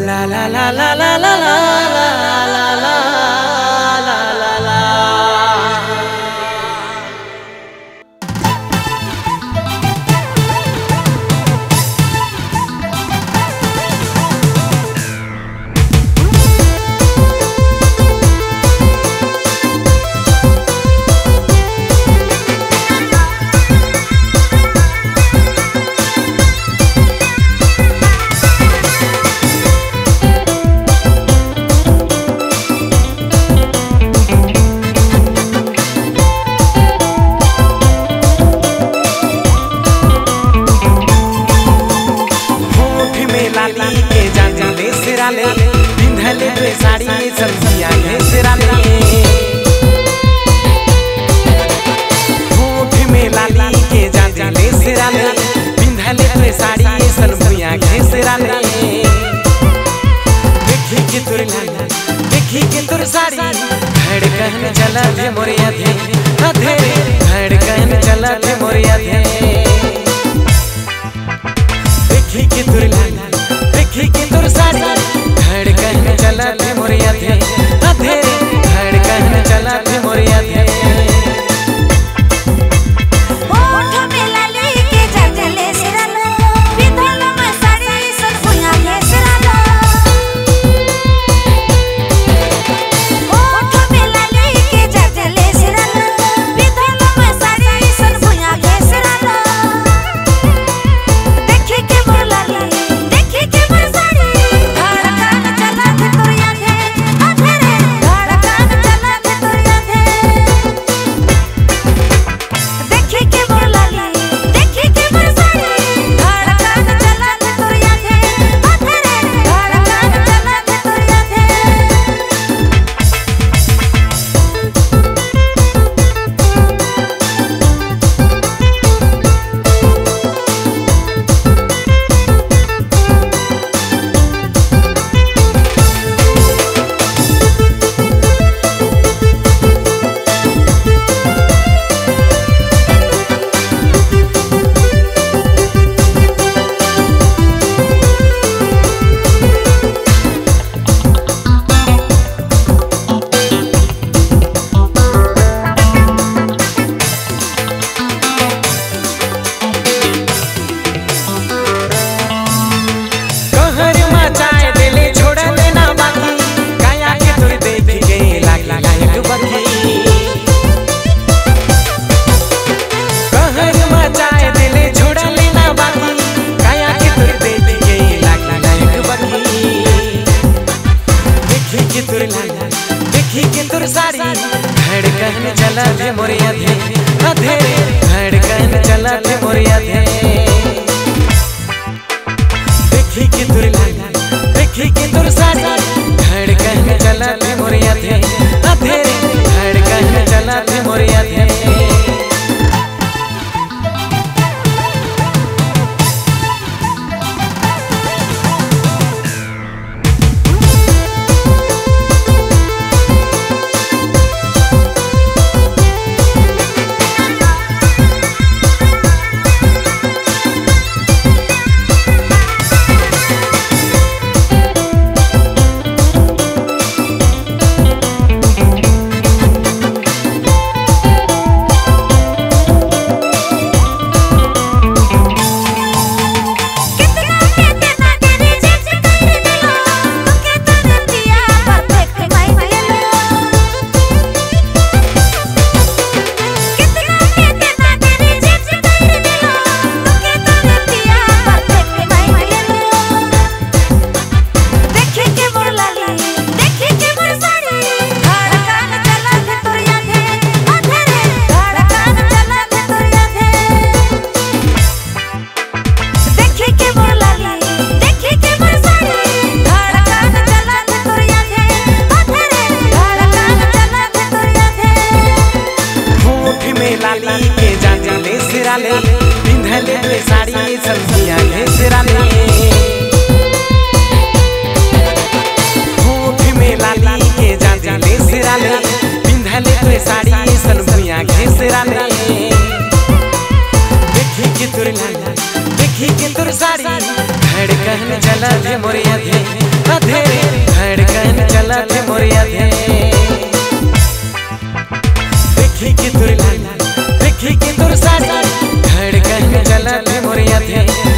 La la la la la la la la la la la la। पिंधले रे साड़ी सब्जियां घेसरा ले होठ में लाली के जाजले सिरा ले पिंधले रे साड़ी सब्जियां घेसरा ले देखी के तोर लाला देखी के तोर साड़ी धड़कन चला दे मोरिया थे अधे धड़कन चला दे मोरिया थे देखी के तोर लाला देखी के तोर साड़ी धड़कन चला थे मोरिया थे अधे धड़कन चला थे मोरिया थे। देखी के तोर साड़ी धड़कन चला थे मोरिया थे अधे धड़कन चला थे मोरिया थे देखी के तोर लाला देखी के तोर साड़ी धड़कन चला थे मोरिया थे अधे धड़कन चला थे मोरिया थे। लाली के जाजले सिरा ले पिंधले रे साड़ी सब्जियां घेसरा ले होठ में लाली के जाजले सिरा ले पिंधले रे साड़ी सब्जियां घेसरा ले देखी के तोर लाला देखी के तोर साड़ी धड़कन चला थे मोरिया थे अधेरे धड़कन चला थे मोरिया थे। देखी के तुर लाला देखी के तुर साजा धड़कन चला थे मोरिया थे।